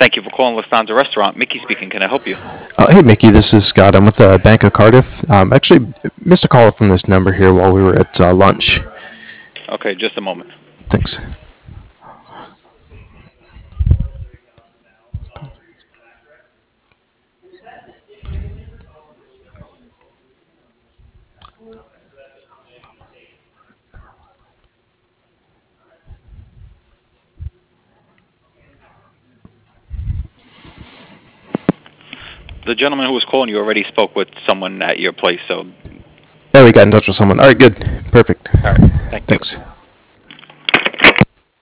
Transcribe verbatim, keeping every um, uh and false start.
Thank you for calling Lufthansa Restaurant. Mickey speaking. Can I help you? Uh, hey, Mickey, this is Scott. I'm with the Bank of Cardiff. Um, actually, missed a call from this number here while we were at uh, lunch. Okay, just a moment. Thanks. The gentleman who was calling you already spoke with someone at your place, so... Yeah, we got in touch with someone. All right, good. Perfect. All right, thank you. Thanks.